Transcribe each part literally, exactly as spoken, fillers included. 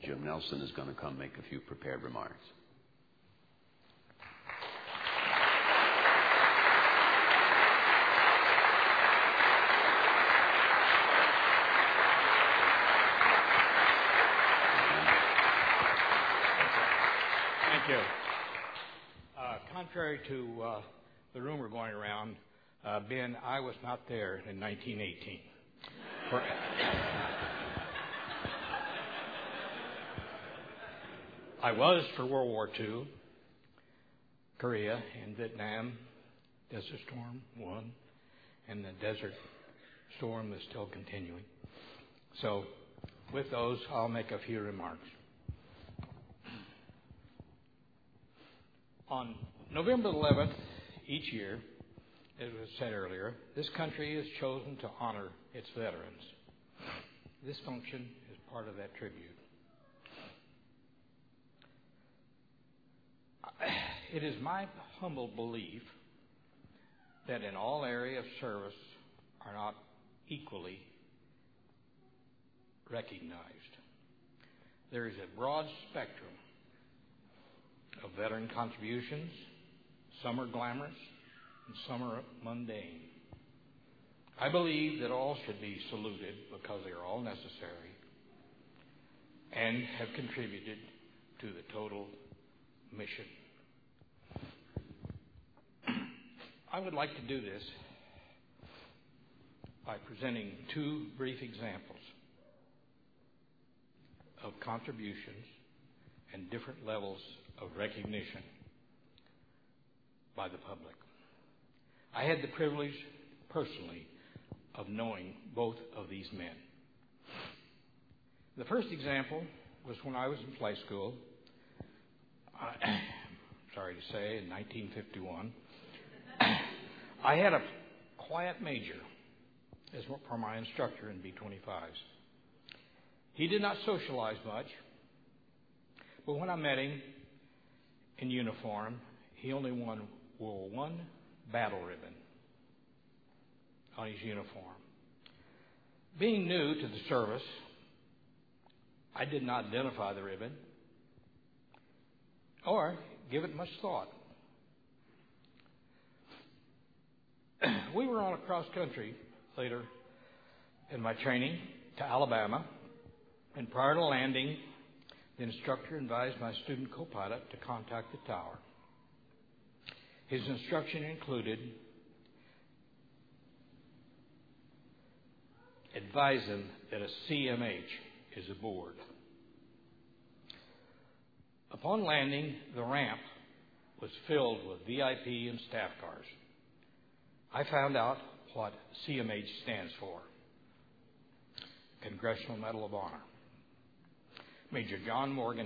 Jim Nelson is going to come make a few prepared remarks. Thank you. Uh, contrary to uh, the rumor going around, uh, Ben, I was not there in nineteen eighteen. For I was for World War Two, Korea and Vietnam, Desert Storm one, and the Desert Storm is still continuing. So with those, I'll make a few remarks. On November eleventh each year, as was said earlier, this country is chosen to honor its veterans. This function is part of that tribute. It is my humble belief that in all areas of service are not equally recognized. There is a broad spectrum of veteran contributions. Some are glamorous and some are mundane. I believe that all should be saluted because they are all necessary and have contributed to the total mission. I would like to do this by presenting two brief examples of contributions and different levels of recognition by the public. I had the privilege, personally, of knowing both of these men. The first example was when I was in flight school, I, sorry to say, in nineteen fifty-one. I had a quiet major as for my instructor in B twenty-fives. He did not socialize much, but when I met him in uniform, he only won, wore one battle ribbon on his uniform. Being new to the service, I did not identify the ribbon or give it much thought. We were on a cross country later in my training to Alabama, and prior to landing, the instructor advised my student co-pilot to contact the tower. His instruction included advise them that a C M H is aboard. Upon landing, the ramp was filled with V I P and staff cars. I found out what C M H stands for. Congressional Medal of Honor. Major John Morgan,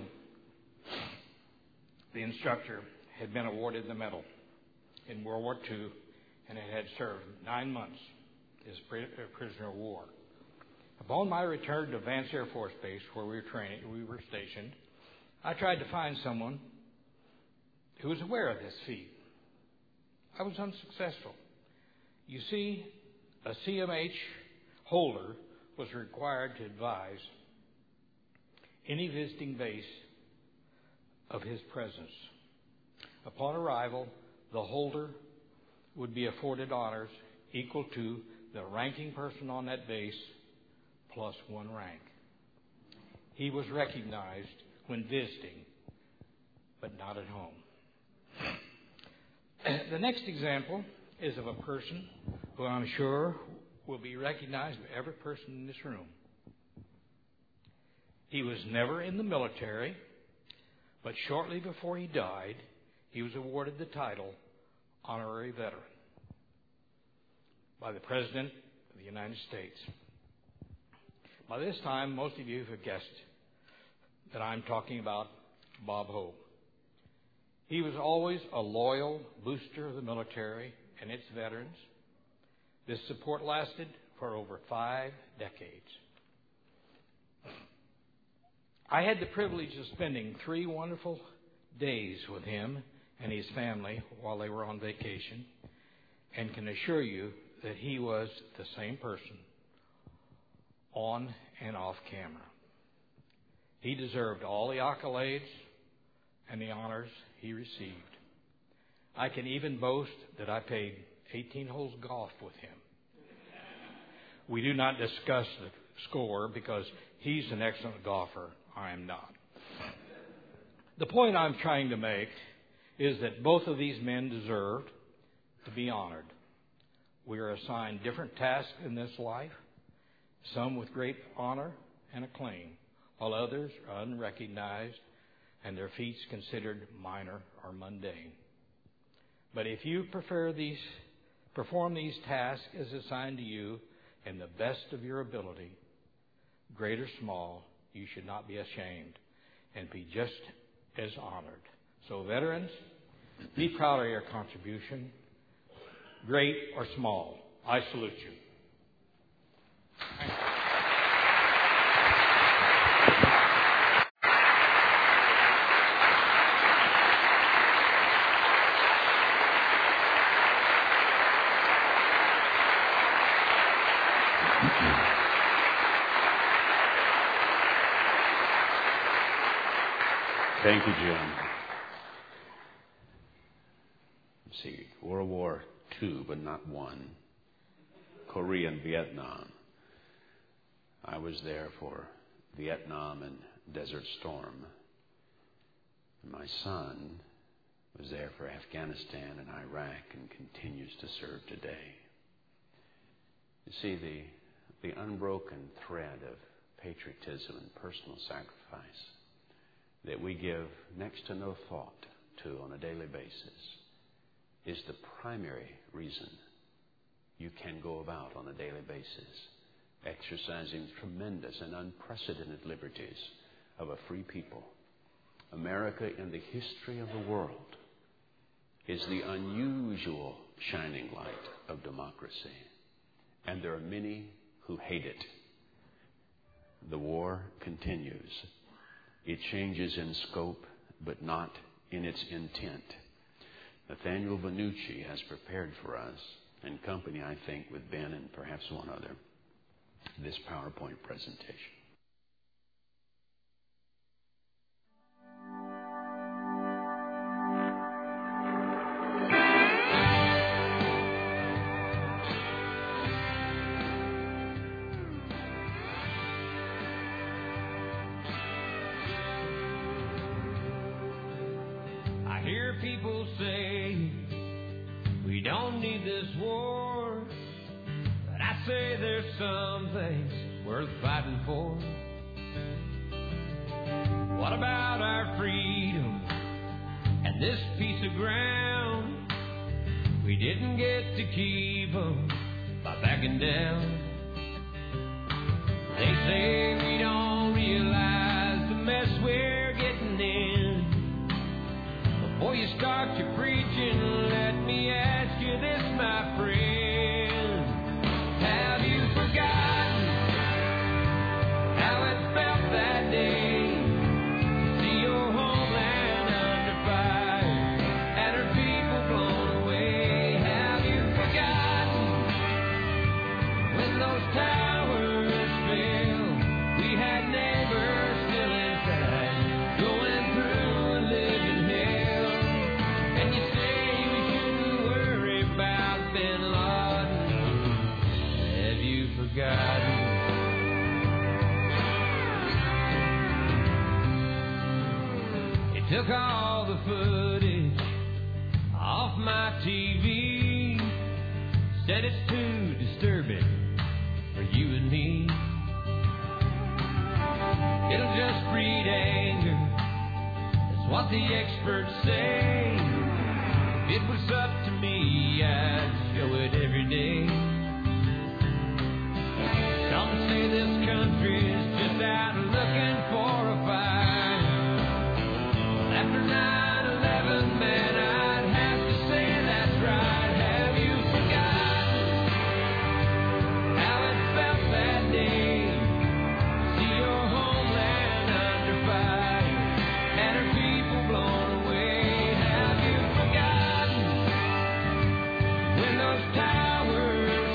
the instructor, had been awarded the medal in World War Two and had served nine months as prisoner of war. Upon my return to Vance Air Force Base, where we were training, we were stationed, I tried to find someone who was aware of this feat. I was unsuccessful. You see, a C M H holder was required to advise any visiting base of his presence. Upon arrival, the holder would be afforded honors equal to the ranking person on that base plus one rank. He was recognized when visiting, but not at home. The next example is of a person who I'm sure will be recognized by every person in this room. He was never in the military, but shortly before he died, he was awarded the title Honorary Veteran by the President of the United States. By this time, most of you have guessed that I'm talking about Bob Hope. He was always a loyal booster of the military and its veterans. This support lasted for over five decades. I had the privilege of spending three wonderful days with him and his family while they were on vacation, and can assure you that he was the same person on and off camera. He deserved all the accolades and the honors he received. I can even boast that I played eighteen holes of golf with him. We do not discuss the score because he's an excellent golfer. I am not. The point I'm trying to make is that both of these men deserved to be honored. We are assigned different tasks in this life, some with great honor and acclaim, while others are unrecognized and their feats considered minor or mundane. But if you prefer these, perform these tasks as assigned to you in the best of your ability, great or small, you should not be ashamed and be just as honored. So veterans, be proud of your contribution, great or small. I salute you. Thank you. Thank you, Jim. Let's see, World War Two, but not one. Korea and Vietnam. I was there for Vietnam and Desert Storm. My son was there for Afghanistan and Iraq and continues to serve today. You see, the, the unbroken thread of patriotism and personal sacrifice that we give next to no thought to on a daily basis is the primary reason you can go about on a daily basis exercising tremendous and unprecedented liberties of a free people. America in the history of the world is the unusual shining light of democracy, and there are many who hate it. The war continues. It changes in scope, but not in its intent. Nathaniel Vannucci has prepared for us, in company, I think, with Ben and perhaps one other, this PowerPoint presentation. People say we don't need this war, but I say there's some things worth fighting for. What about our freedom and this piece of ground? We didn't get to keep them by backing down. They say we don't realize the mess we're getting in. Before you start your preaching, let me ask you this, my friend. Have you forgotten how it felt that day to see your homeland under fire and her people blown away? Have you forgotten when those towers fell? We had neighbors still inside, going through a living hell. And you say we shouldn't worry about Bin Laden. Have you forgotten? It took all the footage off my T V. Said it's too disturbing for you and me. It'll just breed anger. That's what the experts say. If it was up to me, I'd show it every day. Some say this country's just out looking for a fight. After nine eleven, man, I'd have to say that's right. Have you forgotten how it felt that day? See your homeland under fire and her people blown away. Have you forgotten when those towers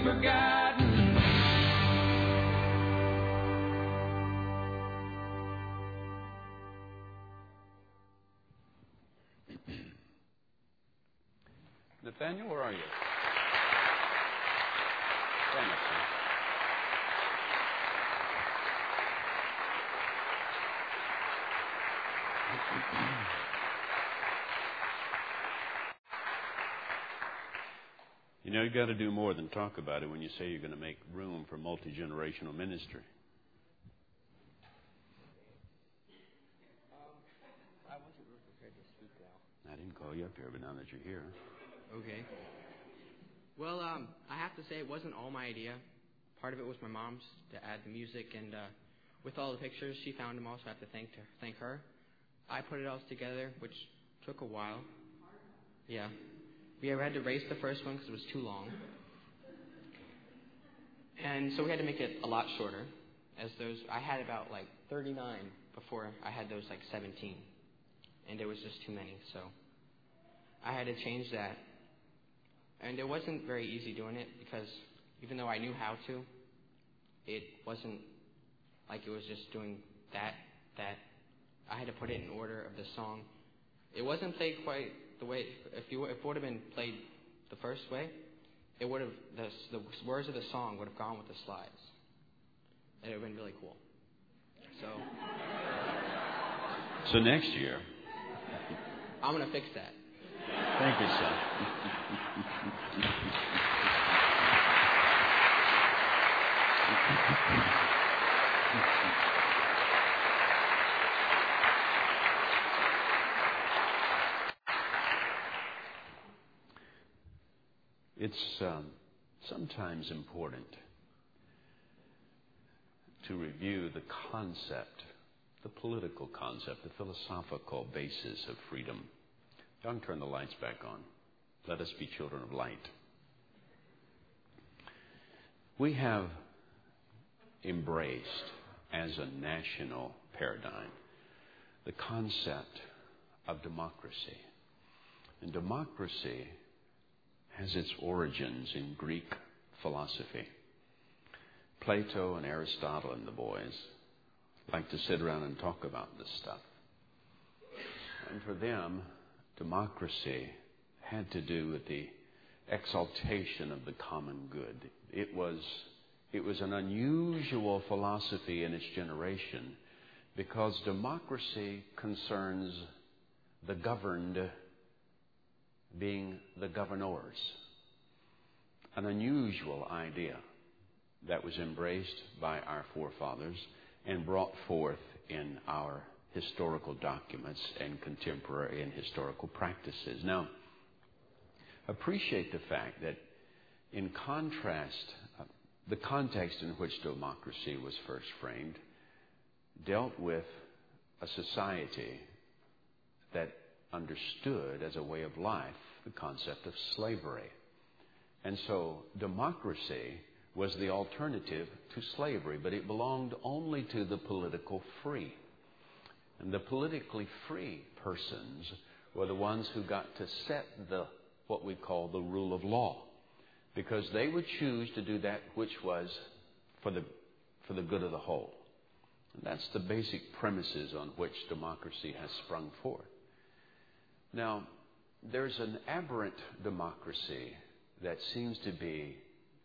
forgotten. Nathaniel, where are you? Stand up, sir. You know, you've got to do more than talk about it when you say you're going to make room for multi-generational ministry. Um, I wasn't really prepared to speak now. I didn't call you up here, but now that you're here. Okay. Well, um, I have to say it wasn't all my idea. Part of it was my mom's to add the music, and uh, with all the pictures, she found them all, so I have to thank her. Thank her. I put it all together, which took a while. Yeah. We had to erase the first one because it was too long. And so we had to make it a lot shorter. As those, I had about like thirty-nine before I had those like seventeen. And there was just too many, so I had to change that. And it wasn't very easy doing it because even though I knew how to, it wasn't like it was just doing that, that. I had to put it in order of the song. It wasn't played quite the way, if, you, if it would have been played the first way, it would have, the, the words of the song would have gone with the slides. And it would have been really cool. So. So next year. I'm going to fix that. Thank you, son. It's um, sometimes important to review the concept, the political concept, the philosophical basis of freedom. Young, turn the lights back on. Let us be children of light. We have embraced as a national paradigm the concept of democracy. And democracy has its origins in Greek philosophy. Plato and Aristotle and the boys like to sit around and talk about this stuff. And for them, democracy had to do with the exaltation of the common good. It was, it was an unusual philosophy in its generation because democracy concerns the governed being the governors. An unusual idea that was embraced by our forefathers and brought forth in our historical documents and contemporary and historical practices. Now, appreciate the fact that in contrast, uh, the context in which democracy was first framed dealt with a society that understood as a way of life the concept of slavery. And so democracy was the alternative to slavery, but it belonged only to the political free. And the politically free persons were the ones who got to set the what we call the rule of law, because they would choose to do that which was for the for the good of the whole. And that's the basic premises on which democracy has sprung forth. Now, there's an aberrant democracy that seems to be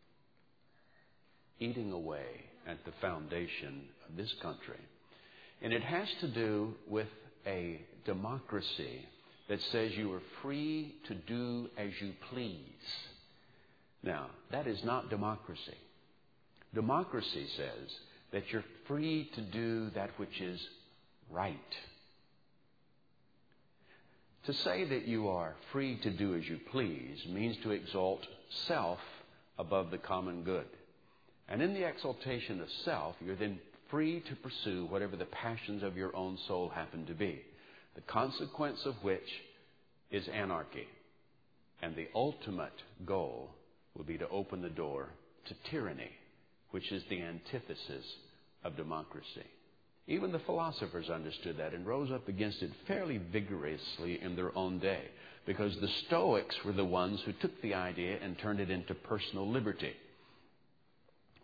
eating away at the foundation of this country. And it has to do with a democracy that says you are free to do as you please. Now, that is not democracy. Democracy says that you're free to do that which is right. To say that you are free to do as you please means to exalt self above the common good. And in the exaltation of self, you're then free to pursue whatever the passions of your own soul happen to be, the consequence of which is anarchy. And the ultimate goal will be to open the door to tyranny, which is the antithesis of democracy. Even the philosophers understood that and rose up against it fairly vigorously in their own day, because the Stoics were the ones who took the idea and turned it into personal liberty.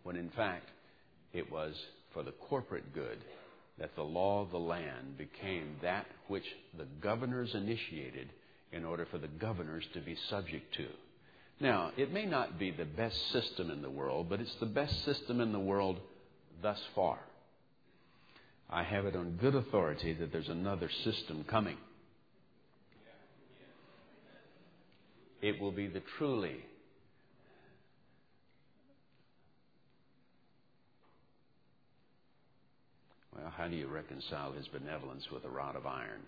when in fact it was for the corporate good that the law of the land became that which the governors initiated in order for the governors to be subject to. Now, it may not be the best system in the world, but it's the best system in the world thus far. I have it on good authority that there's another system coming. It will be the truly well, how do you reconcile his benevolence with a rod of iron?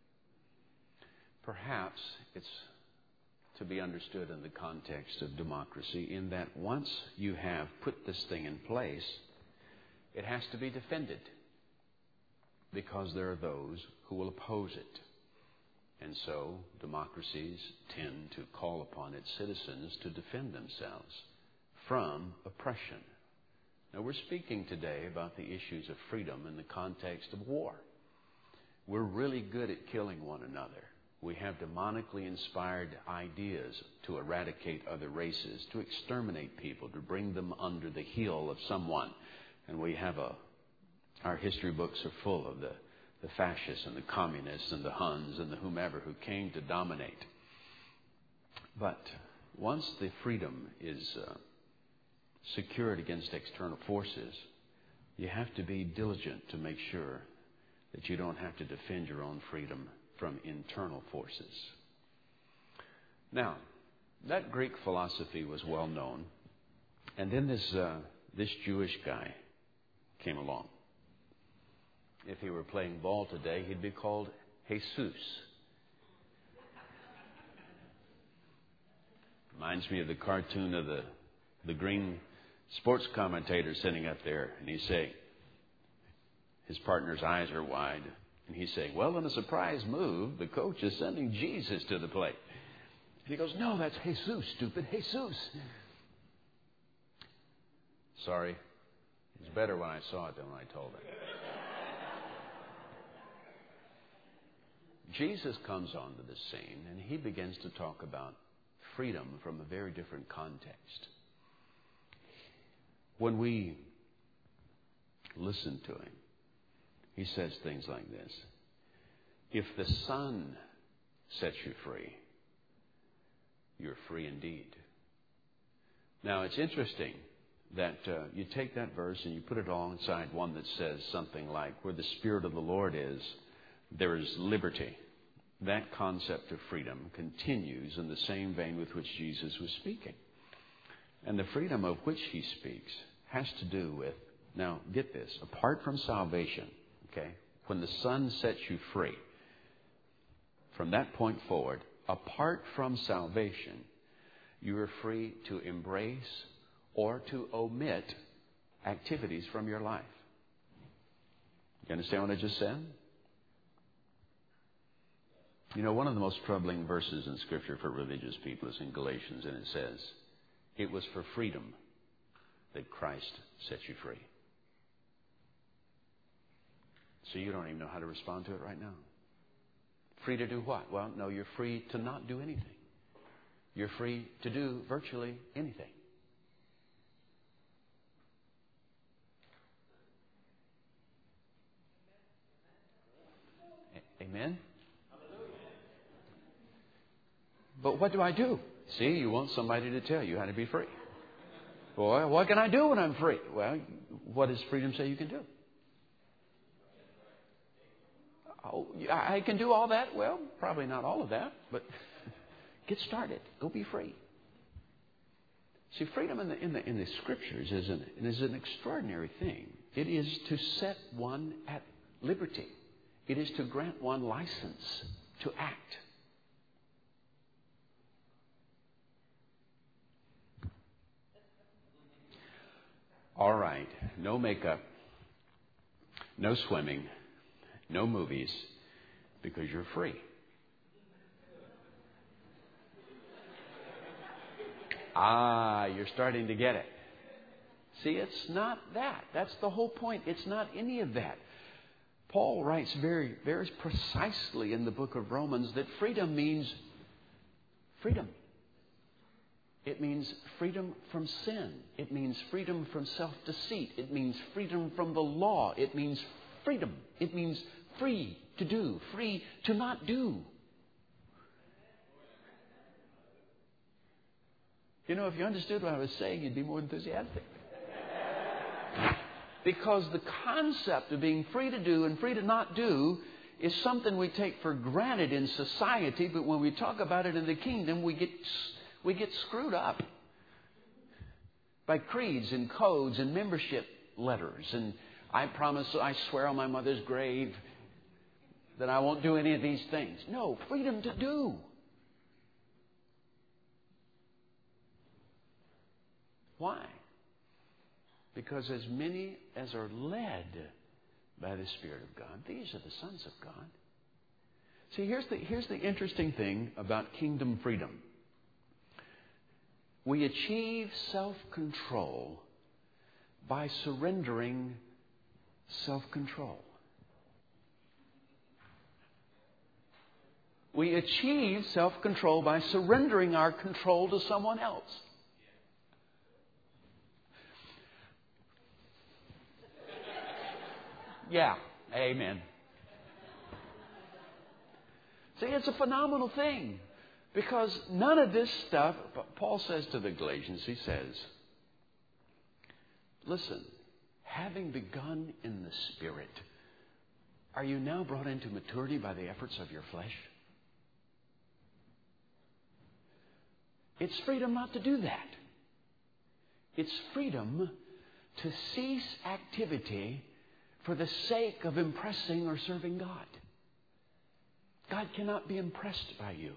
Perhaps it's to be understood in the context of democracy, in that once you have put this thing in place, it has to be defended, because there are those who will oppose it. And so democracies tend to call upon its citizens to defend themselves from oppression. Now, we're speaking today about the issues of freedom in the context of war. We're really good at killing one another. We have demonically inspired ideas to eradicate other races, to exterminate people, to bring them under the heel of someone. And we have a, our history books are full of the, the fascists and the communists and the Huns and the whomever who came to dominate. But once the freedom is uh, secured against external forces, you have to be diligent to make sure that you don't have to defend your own freedom from internal forces. Now, that Greek philosophy was well known, and then this uh, this Jewish guy came along. If he were playing ball today, he'd be called Jesus. Reminds me of the cartoon of the the green sports commentator sitting up there, and he's saying, his partner's eyes are wide, and he's saying, well, in a surprise move, the coach is sending Jesus to the plate. And he goes, no, that's Jesus, stupid, Jesus. Sorry, it's better when I saw it than when I told it. Jesus comes onto the scene, and he begins to talk about freedom from a very different context. When we listen to him, he says things like this: if the Son sets you free, you're free indeed. Now, it's interesting that uh, you take that verse and you put it alongside one that says something like, where the Spirit of the Lord is, there is liberty. That concept of freedom continues in the same vein with which Jesus was speaking. And the freedom of which he speaks has to do with, now get this, apart from salvation, okay, when the Son sets you free, from that point forward, apart from salvation, you are free to embrace or to omit activities from your life. You understand what I just said? You know, one of the most troubling verses in Scripture for religious people is in Galatians, and it says, it was for freedom that Christ set you free. So you don't even know how to respond to it right now. Free to do what? Well, no, you're free to not do anything. You're free to do virtually anything. A- Amen? But what do I do? See, you want somebody to tell you how to be free. Well, what can I do when I'm free? Well, what does freedom say you can do? Oh, I can do all that? Well, probably not all of that, but get started. Go be free. See, freedom in the in the in the Scriptures is an is an extraordinary thing. It is to set one at liberty. It is to grant one license to act. All right, no makeup, no swimming, no movies, because you're free. Ah, you're starting to get it. See, it's not that. That's the whole point. It's not any of that. Paul writes very, very precisely in the book of Romans that freedom means freedom. It means freedom from sin. It means freedom from self-deceit. It means freedom from the law. It means freedom. It means free to do, free to not do. You know, if you understood what I was saying, you'd be more enthusiastic. Because the concept of being free to do and free to not do is something we take for granted in society, but when we talk about it in the kingdom, we get we get screwed up by creeds and codes and membership letters. And I promise, I swear on my mother's grave that I won't do any of these things. No, freedom to do. Why? Because as many as are led by the Spirit of God, these are the sons of God. See, here's the, here's the interesting thing about kingdom freedom. We achieve self-control by surrendering self-control. We achieve self-control by surrendering our control to someone else. Yeah, amen. See, it's a phenomenal thing. Because none of this stuff, Paul says to the Galatians, he says, listen, having begun in the Spirit, are you now brought into maturity by the efforts of your flesh? It's freedom not to do that. It's freedom to cease activity for the sake of impressing or serving God. God cannot be impressed by you.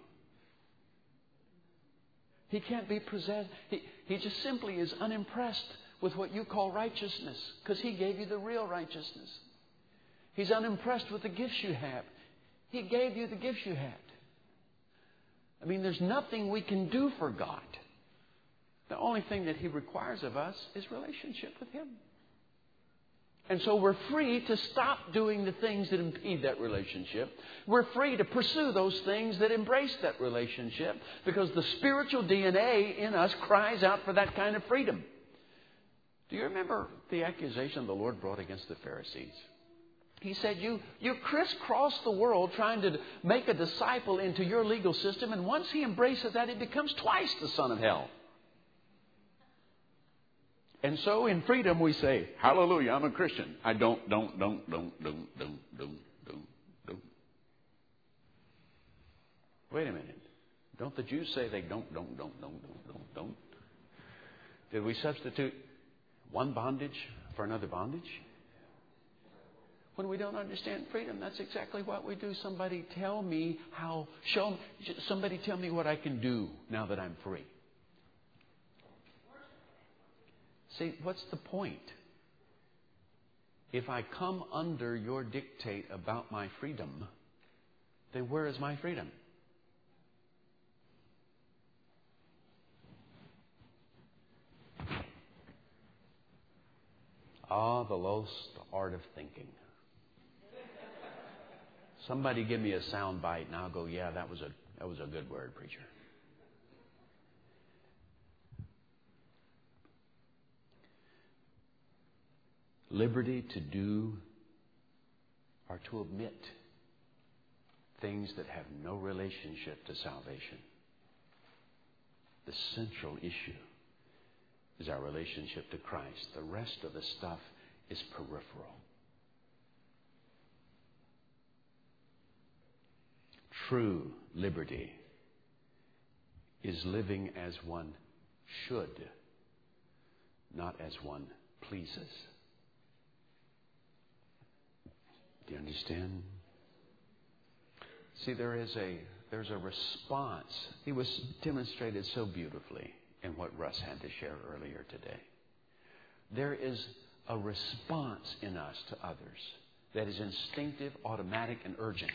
He can't be possessed. He, he just simply is unimpressed with what you call righteousness because He gave you the real righteousness. He's unimpressed with the gifts you have. He gave you the gifts you had. I mean, there's nothing we can do for God. The only thing that He requires of us is relationship with Him. And so we're free to stop doing the things that impede that relationship. We're free to pursue those things that embrace that relationship because the spiritual D N A in us cries out for that kind of freedom. Do you remember the accusation the Lord brought against the Pharisees? He said, you, you crisscross the world trying to make a disciple into your legal system, and once he embraces that, he becomes twice the son of hell. And so in freedom we say, hallelujah, I'm a Christian. I don't, don't, don't, don't, don't, don't, don't, don't, don't. Wait a minute. Don't the Jews say they don't, don't, don't, don't, don't, don't, don't? Did we substitute one bondage for another bondage? When we don't understand freedom, that's exactly what we do. Somebody tell me how, show, somebody tell me what I can do now that I'm free. See, what's the point? If I come under your dictate about my freedom, then where is my freedom? Ah, the lost art of thinking. Somebody give me a sound bite and I'll go, yeah, that was a that was a good word, preacher. Liberty to do or to omit things that have no relationship to salvation. The central issue is our relationship to Christ. The rest of the stuff is peripheral. True liberty is living as one should, not as one pleases. Do you understand? See, there is a there's a response. It was demonstrated so beautifully in what Russ had to share earlier today. There is a response in us to others that is instinctive, automatic, and urgent.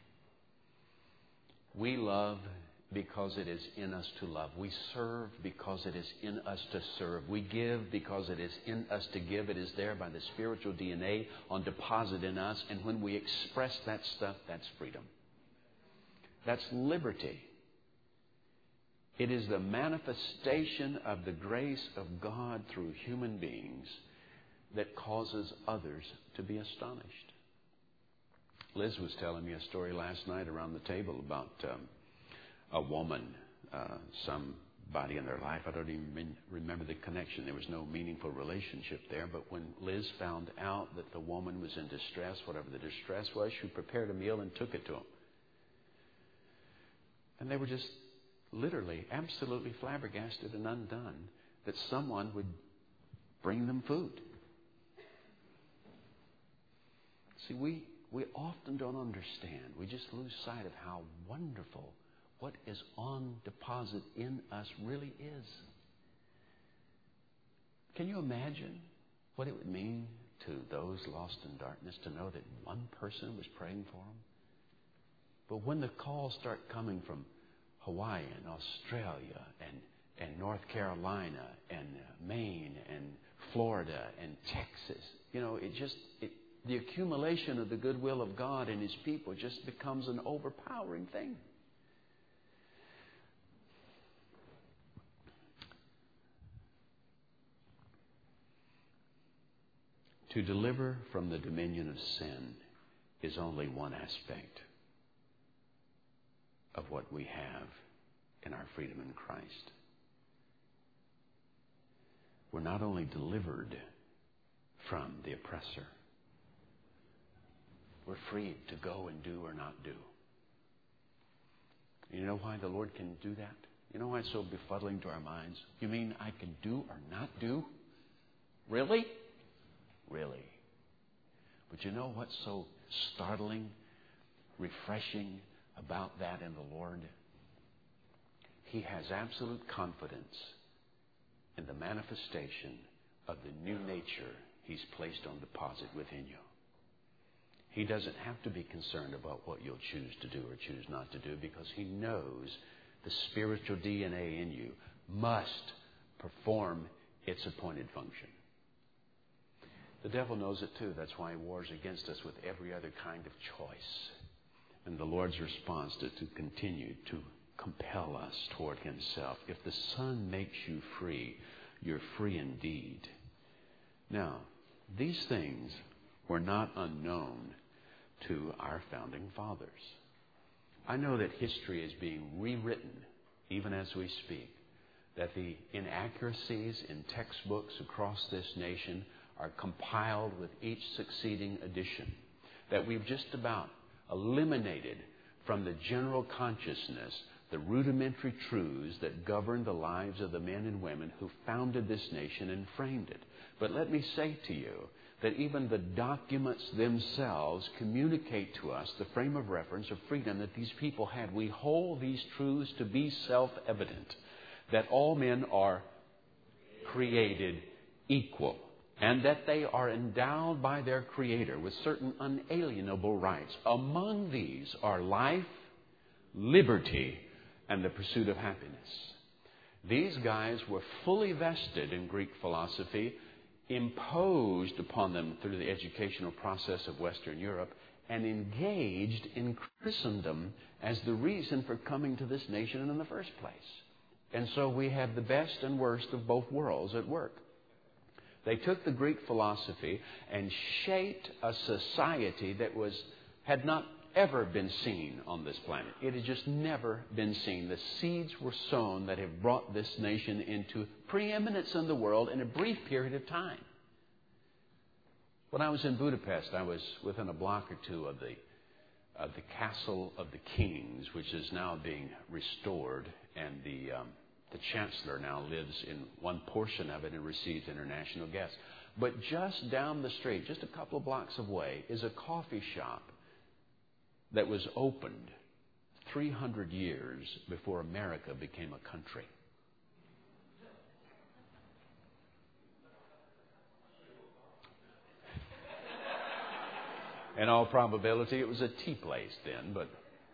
We love because it is in us to love. We serve because it is in us to serve. We give because it is in us to give. It is there by the spiritual D N A on deposit in us. And when we express that stuff, that's freedom. That's liberty. It is the manifestation of the grace of God through human beings that causes others to be astonished. Liz was telling me a story last night around the table about um, a woman, uh, somebody in their life. I don't even re- remember the connection. There was no meaningful relationship there. But when Liz found out that the woman was in distress, whatever the distress was, she prepared a meal and took it to them. And they were just literally, absolutely flabbergasted and undone that someone would bring them food. See, we, we often don't understand. We just lose sight of how wonderful what is on deposit in us really is. Can you imagine what it would mean to those lost in darkness to know that one person was praying for them? But when the calls start coming from Hawaii and Australia and, and North Carolina and uh, Maine and Florida and Texas, you know, it just, it, the accumulation of the goodwill of God and His people just becomes an overpowering thing. To deliver from the dominion of sin is only one aspect of what we have in our freedom in Christ. We're not only delivered from the oppressor, we're free to go and do or not do. You know why the Lord can do that? You know why it's so befuddling to our minds? You mean I can do or not do? Really? Really. But you know what's so startling, refreshing about that in the Lord? He has absolute confidence in the manifestation of the new nature He's placed on deposit within you. He doesn't have to be concerned about what you'll choose to do or choose not to do, because He knows the spiritual D N A in you must perform its appointed function. The devil knows it too. That's why he wars against us with every other kind of choice. And the Lord's response is to continue to compel us toward Himself. If the Son makes you free, you're free indeed. Now, these things were not unknown to our founding fathers. I know that history is being rewritten even as we speak, that the inaccuracies in textbooks across this nation are compiled with each succeeding edition, that we've just about eliminated from the general consciousness the rudimentary truths that govern the lives of the men and women who founded this nation and framed it. But let me say to you that even the documents themselves communicate to us the frame of reference of freedom that these people had. We hold these truths to be self-evident, that all men are created equal, and that they are endowed by their Creator with certain unalienable rights. Among these are life, liberty, and the pursuit of happiness. These guys were fully vested in Greek philosophy, imposed upon them through the educational process of Western Europe, and engaged in Christendom as the reason for coming to this nation in the first place. And so we have the best and worst of both worlds at work. They took the Greek philosophy and shaped a society that was had not ever been seen on this planet. It had just never been seen. The seeds were sown that have brought this nation into preeminence in the world in a brief period of time. When I was in Budapest, I was within a block or two of the of the Castle of the Kings, which is now being restored, and the um, the Chancellor now lives in one portion of it and receives international guests. But just down the street, just a couple of blocks away, is a coffee shop that was opened three hundred years before America became a country. In all probability, it was a tea place then, but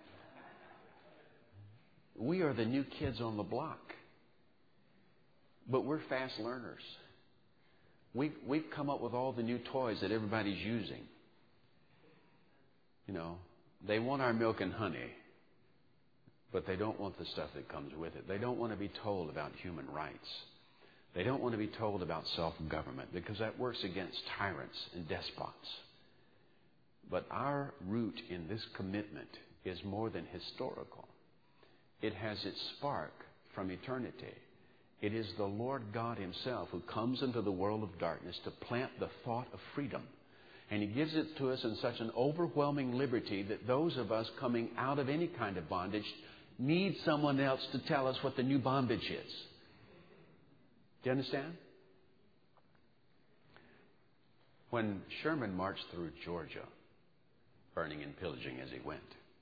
we are the new kids on the block. But we're fast learners. We've, we've come up with all the new toys that everybody's using. You know, they want our milk and honey, but they don't want the stuff that comes with it. They don't want to be told about human rights. They don't want to be told about self-government because that works against tyrants and despots. But our root in this commitment is more than historical. It has its spark from eternity. It is the Lord God Himself who comes into the world of darkness to plant the thought of freedom. And He gives it to us in such an overwhelming liberty that those of us coming out of any kind of bondage need someone else to tell us what the new bondage is. Do you understand? When Sherman marched through Georgia, burning and pillaging as he went,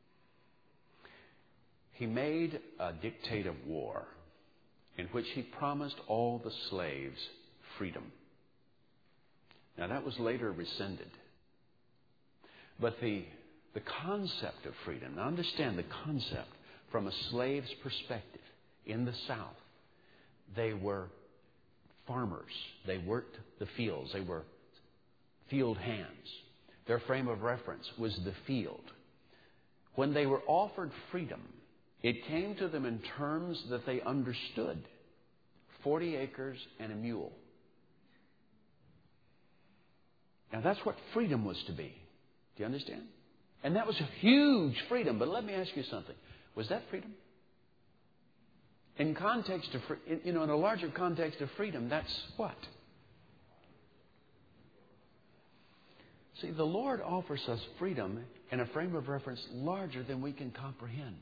he made a dictate of war in which he promised all the slaves freedom. Now that was later rescinded. But the, the concept of freedom, now understand the concept from a slave's perspective in the South. They were farmers. They worked the fields. They were field hands. Their frame of reference was the field. When they were offered freedom, it came to them in terms that they understood. Forty acres and a mule. Now that's what freedom was to be. Do you understand? And that was a huge freedom. But let me ask you something. Was that freedom? In context of, you know, in a larger context of freedom, that's what? See, the Lord offers us freedom in a frame of reference larger than we can comprehend.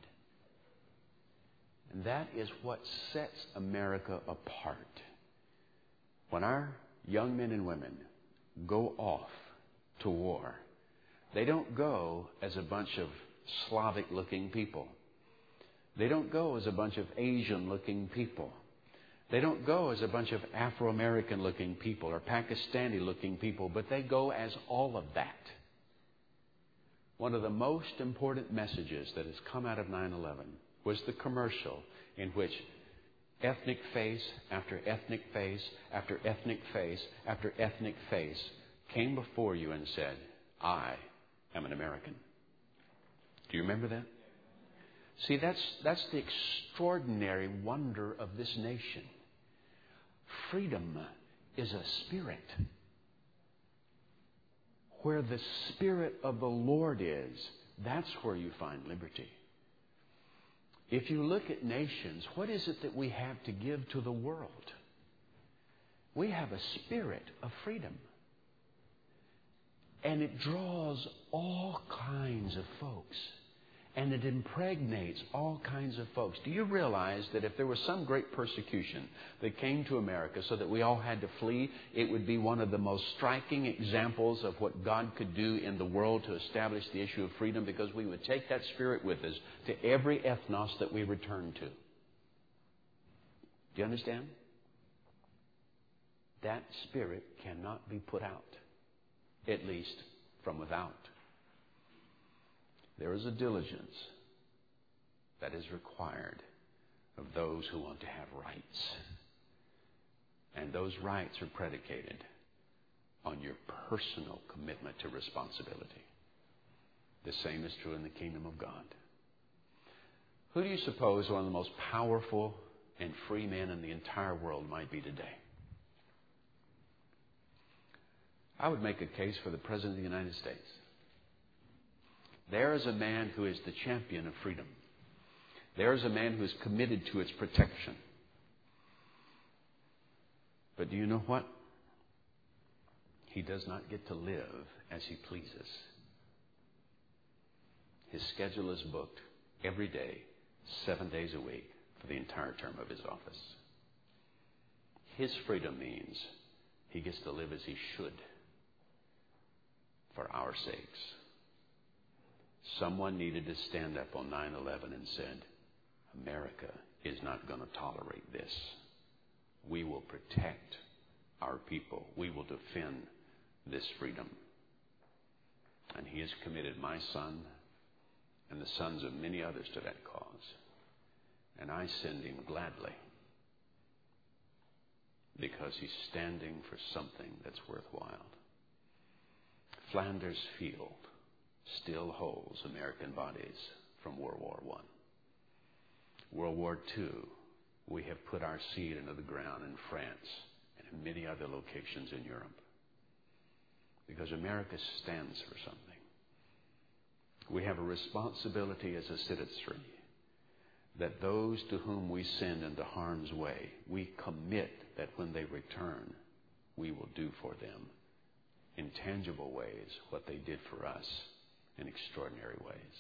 And that is what sets America apart. When our young men and women go off to war, they don't go as a bunch of Slavic-looking people. They don't go as a bunch of Asian-looking people. They don't go as a bunch of Afro-American-looking people or Pakistani-looking people, but they go as all of that. One of the most important messages that has come out of nine eleven was the commercial in which ethnic face after ethnic face after ethnic face after ethnic face came before you and said, I am an American. Do you remember that? See, that's, that's the extraordinary wonder of this nation. Freedom is a spirit. Where the Spirit of the Lord is, that's where you find liberty. If you look at nations, what is it that we have to give to the world? We have a spirit of freedom. And it draws all kinds of folks. And it impregnates all kinds of folks. Do you realize that if there was some great persecution that came to America so that we all had to flee, it would be one of the most striking examples of what God could do in the world to establish the issue of freedom, because we would take that spirit with us to every ethnos that we return to. Do you understand? That spirit cannot be put out, at least from without. There is a diligence that is required of those who want to have rights. And those rights are predicated on your personal commitment to responsibility. The same is true in the kingdom of God. Who do you suppose one of the most powerful and free men in the entire world might be today? I would make a case for the President of the United States. There is a man who is the champion of freedom. There is a man who is committed to its protection. But do you know what? He does not get to live as he pleases. His schedule is booked every day, seven days a week, for the entire term of his office. His freedom means he gets to live as he should for our sakes. Someone needed to stand up on nine eleven and said, America is not going to tolerate this. We will protect our people. We will defend this freedom. And he has committed my son and the sons of many others to that cause. And I send him gladly because he's standing for something that's worthwhile. Flanders Field still holds American bodies from World War One. World War Two, we have put our seed into the ground in France and in many other locations in Europe. Because America stands for something. We have a responsibility as a citizenry that those to whom we send into harm's way, we commit that when they return, we will do for them in tangible ways what they did for us in extraordinary ways.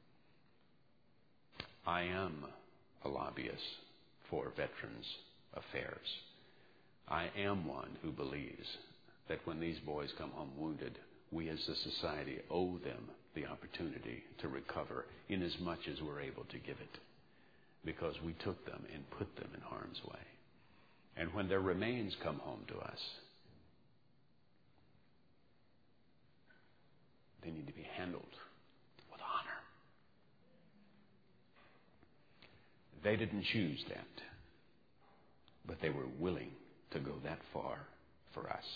I am a lobbyist for Veterans Affairs. I am one who believes that when these boys come home wounded, we as a society owe them the opportunity to recover in as much as we're able to give it, because we took them and put them in harm's way. And when their remains come home to us, they need to be handled with honor. They didn't choose that, but they were willing to go that far for us.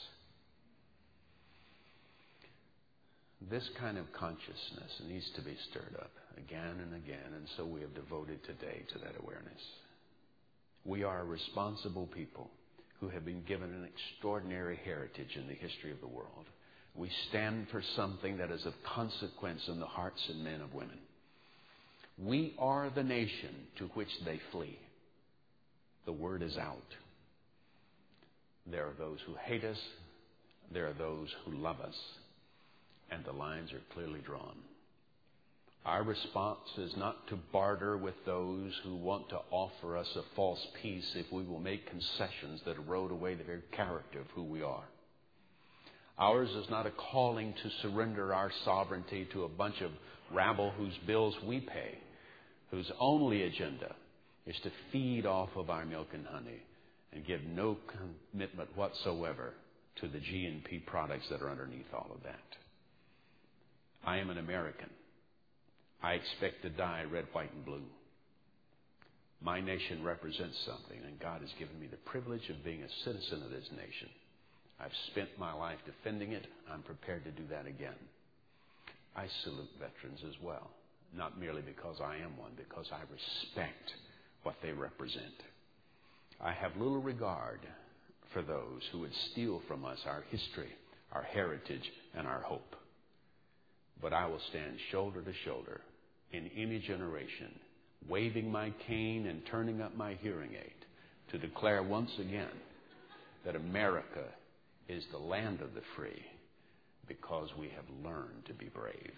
This kind of consciousness needs to be stirred up again and again, and so we have devoted today to that awareness. We are a responsible people who have been given an extraordinary heritage in the history of the world. We stand for something that is of consequence in the hearts and men of women. We are the nation to which they flee. The word is out. There are those who hate us. There are those who love us. And the lines are clearly drawn. Our response is not to barter with those who want to offer us a false peace if we will make concessions that erode away the very character of who we are. Ours is not a calling to surrender our sovereignty to a bunch of rabble whose bills we pay, whose only agenda is to feed off of our milk and honey and give no commitment whatsoever to the G N P products that are underneath all of that. I am an American. I expect to die red, white, and blue. My nation represents something, and God has given me the privilege of being a citizen of this nation. I've spent my life defending it. I'm prepared to do that again. I salute veterans as well, not merely because I am one, because I respect what they represent. I have little regard for those who would steal from us our history, our heritage, and our hope. But I will stand shoulder to shoulder in any generation, waving my cane and turning up my hearing aid to declare once again that America is the land of the free because we have learned to be brave.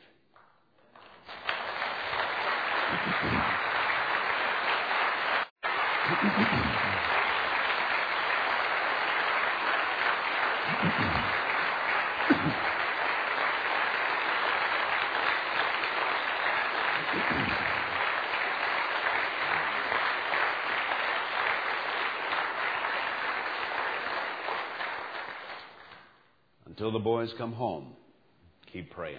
Until the boys come home, keep praying.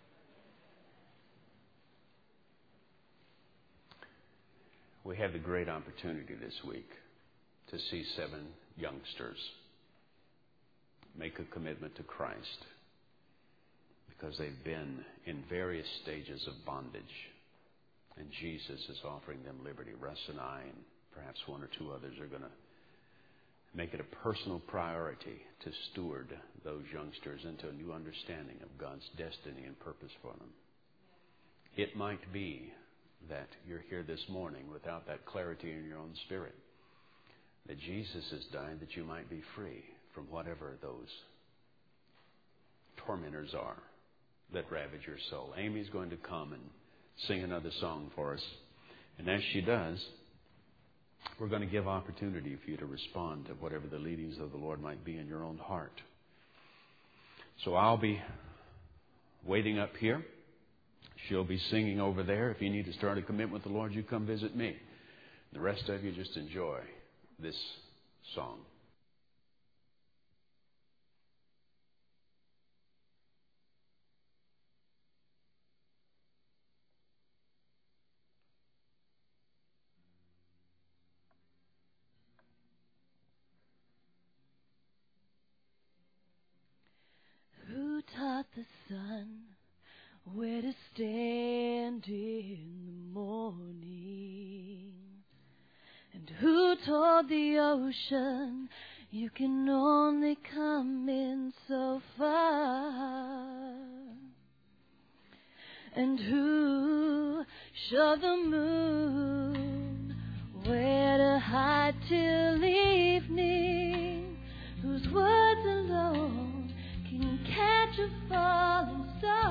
We had the great opportunity this week to see seven youngsters make a commitment to Christ because they've been in various stages of bondage, and Jesus is offering them liberty. Russ and I, and perhaps one or two others, are going to make it a personal priority to steward those youngsters into a new understanding of God's destiny and purpose for them. It might be that you're here this morning without that clarity in your own spirit, that Jesus has died that you might be free from whatever those tormentors are that ravage your soul. Amy's going to come and sing another song for us. And as she does, we're going to give opportunity for you to respond to whatever the leadings of the Lord might be in your own heart. So I'll be waiting up here. She'll be singing over there. If you need to start a commitment with the Lord, you come visit me. The rest of you just enjoy this song. Who taught the sun where to stand in the morning? And who told the ocean you can only come in so far? And who showed the moon where to hide till evening? Whose words alone can catch a falling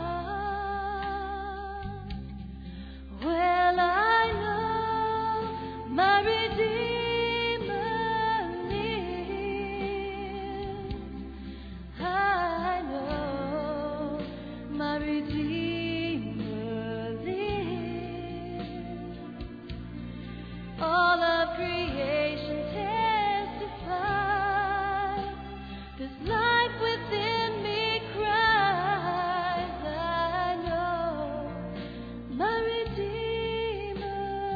star? Well, I know my Redeemer lives. I know my Redeemer lives. All of creation testifies, this life within me cries. I know my Redeemer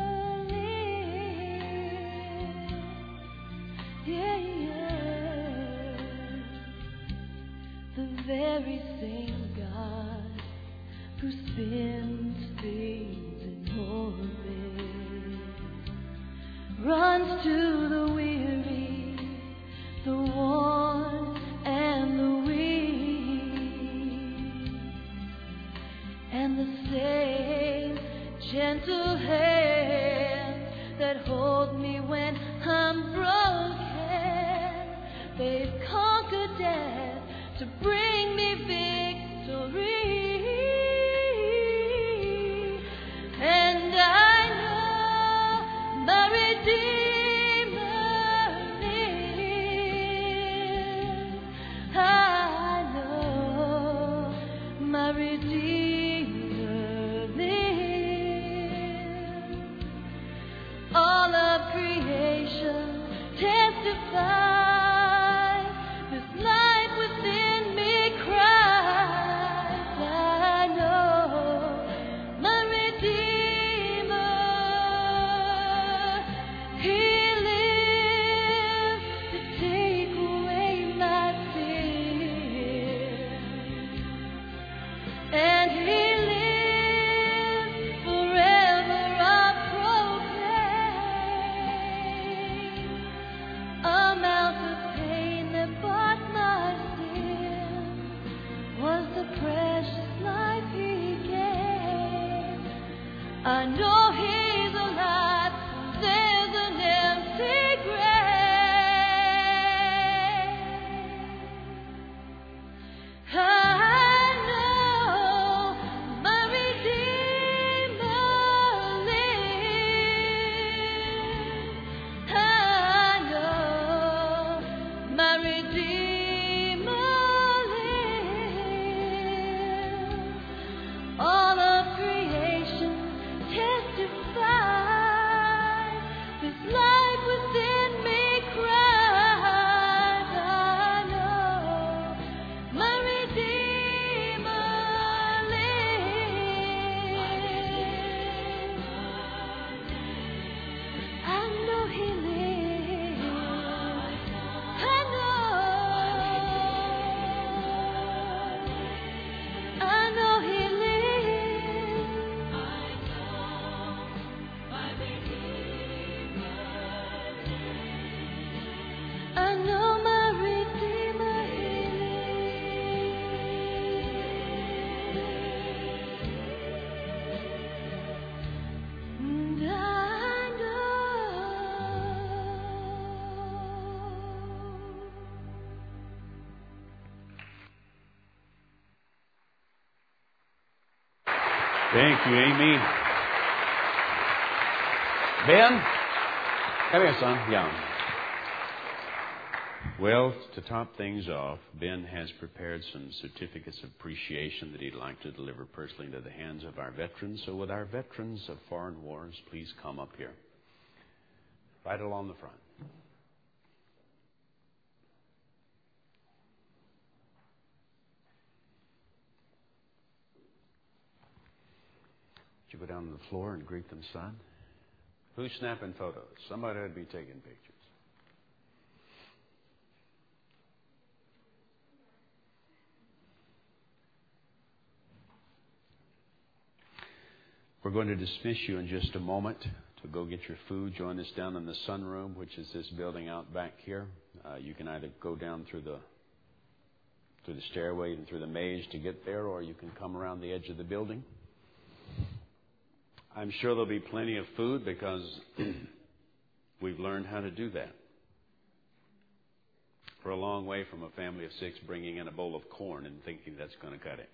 lives. Yeah, yeah. The very same God who spins things in orbit runs to the weary, the worn, and the weak, and the same gentle hands that hold me when I'm broken, they've conquered death to bring me victory. And I know my Redeemer lives. I know my Redeemer lives. All of creation testifies, this life within me cries. I know my Redeemer, He lives to take away my sin, and He lives forever. I proclaim amount of pain that bought my sin was the precious life He gave. I know He's alive. There's an empty grave. I know my Redeemer lives. I know my Redeemer lives. All of creation testifies, this life within me cries. I know my Redeemer lives. I know He lives. I know. I know He lives. I know my Redeemer lives. And I Thank you, Amy. Ben? Come here, son. Yeah. Well, to top things off, Ben has prepared some certificates of appreciation that he'd like to deliver personally into the hands of our veterans. So would our veterans of foreign wars please come up here? Right along the front. Would you go down to the floor and greet them, son? Who's snapping photos? Somebody ought to be taking pictures. We're going to dismiss you in just a moment So go get your food. Join us down in the sunroom, which is this building out back here. Uh, you can either go down through the through the stairway and through the maze to get there, or you can come around the edge of the building. I'm sure there'll be plenty of food because we've learned how to do that. We're a long way from a family of six bringing in a bowl of corn and thinking that's going to cut it.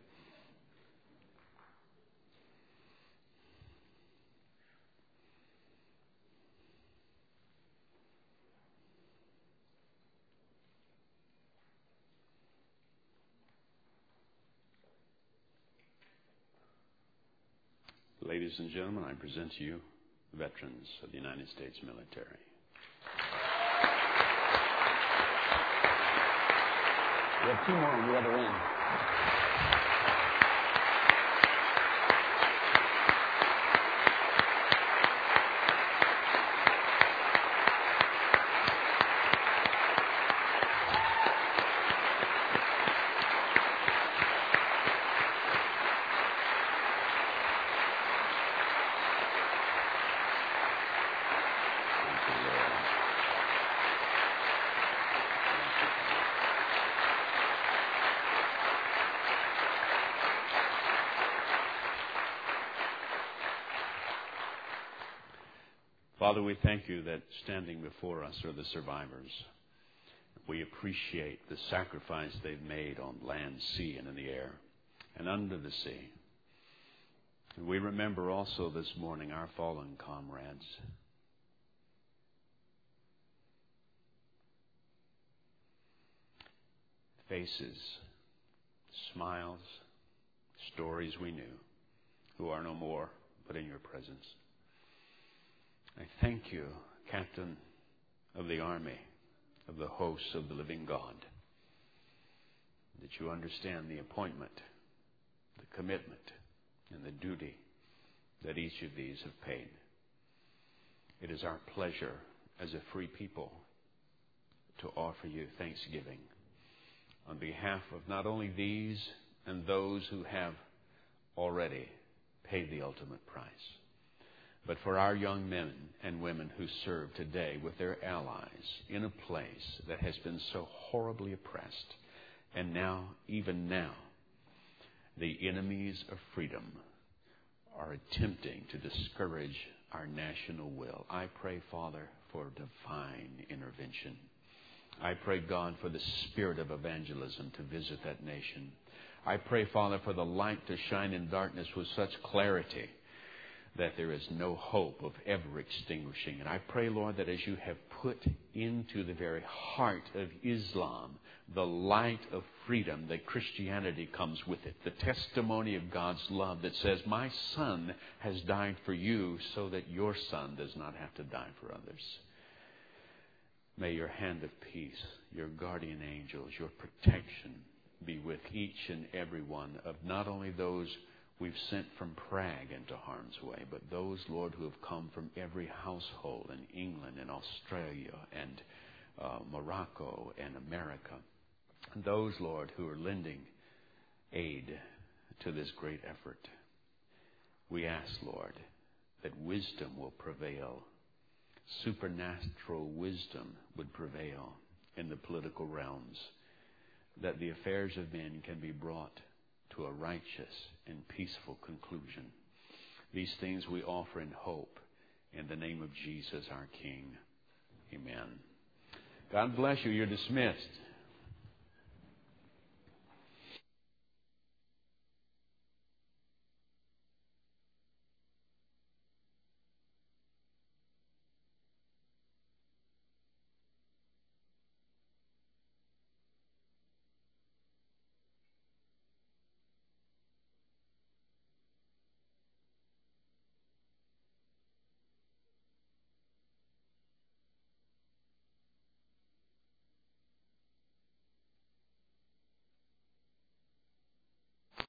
Ladies and gentlemen, I present to you veterans of the United States military. We have two more on the other end. Father, we thank you that standing before us are the survivors. We appreciate the sacrifice they've made on land, sea, and in the air, and under the sea. And we remember also this morning our fallen comrades. Faces, smiles, stories we knew, who are no more but in your presence. I thank you, Captain of the Army, of the hosts of the living God, that you understand the appointment, the commitment, and the duty that each of these have paid. It is our pleasure as a free people to offer you thanksgiving on behalf of not only these and those who have already paid the ultimate price, but for our young men and women who serve today with their allies in a place that has been so horribly oppressed. And now, even now, the enemies of freedom are attempting to discourage our national will. I pray, Father, for divine intervention. I pray, God, for the spirit of evangelism to visit that nation. I pray, Father, for the light to shine in darkness with such clarity that there is no hope of ever extinguishing. And I pray, Lord, that as you have put into the very heart of Islam the light of freedom, that Christianity comes with it, the testimony of God's love that says, my son has died for you so that your son does not have to die for others. May your hand of peace, your guardian angels, your protection be with each and every one of not only those we've sent from Prague into harm's way, but those, Lord, who have come from every household in England and Australia and uh, Morocco and America. And those, Lord, who are lending aid to this great effort. We ask, Lord, that wisdom will prevail. Supernatural wisdom would prevail in the political realms, that the affairs of men can be brought to a righteous and peaceful conclusion. These things we offer in hope in the name of Jesus, our King. Amen. God bless you. You're dismissed.